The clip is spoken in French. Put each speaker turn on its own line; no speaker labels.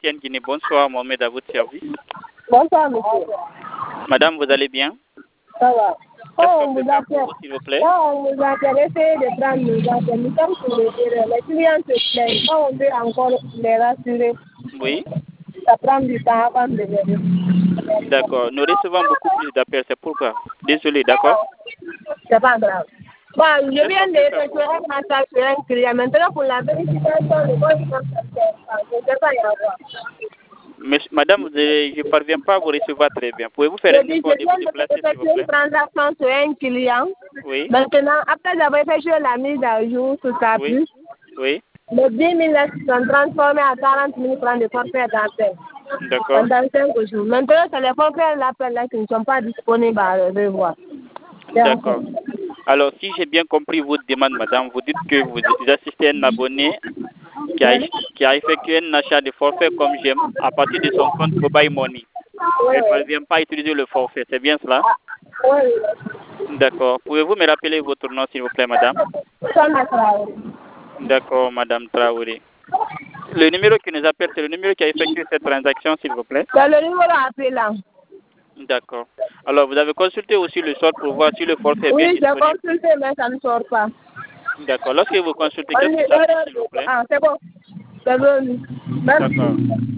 africaine Guinée. Bonsoir, Mohamed, à votre service.
Bonsoir, monsieur.
Madame, vous allez bien?
Ça va.
Qu'est-ce qu'on peut faire pour vous, s'il vous plaît?
Quand on nous a intéressé de prendre nos affaires, nous sommes sur le terrain. Les clients se plaignent. Quand on peut encore les rassurer,
Oui.
ça prend du temps avant de venir.
D'accord. Nous recevons beaucoup plus d'appels, c'est pourquoi. Désolé, d'accord?
C'est pas grave. Bon, je viens d'effectuer un massage sur un client. Maintenant, pour la vérification, le bon je ne sais pas y avoir.
Madame, je ne parviens pas à vous recevoir très bien. Pouvez-vous faire un effort de vous déplacer, s'il vous plaît?
Une transaction sur un client.
Oui.
Maintenant, après avoir effectué la mise à jour sur sa
Oui.
puce,
Oui.
les 10 000 sont transformés à 40 000 francs de forfait d'appel.
D'accord.
Pendant 5 jours. Maintenant, c'est les forfaits d'appel là qui ne sont pas disponibles à revoir.
D'accord. Alors, si j'ai bien compris votre demande, madame, vous dites que vous assistez un abonné qui a effectué un achat de forfait comme j'aime à partir de son compte Mobile Money. Elle ne parvient pas à utiliser le forfait, c'est bien cela?
Oui.
D'accord. Pouvez-vous me rappeler votre nom, s'il vous plaît, madame? D'accord, madame Traoré. Le numéro qui nous appelle, c'est le numéro qui a effectué cette transaction, s'il vous plaît?
C'est le numéro appelant.
D'accord. Alors, vous avez consulté aussi le solde pour voir si le forfait est bien disponible?
Oui, j'ai consulté, mais ça ne sort pas.
D'accord. Lorsque vous consultez, qu'est-ce qui s'affiche, s'il vous plaît?
Ah, c'est bon. C'est bon.
D'accord.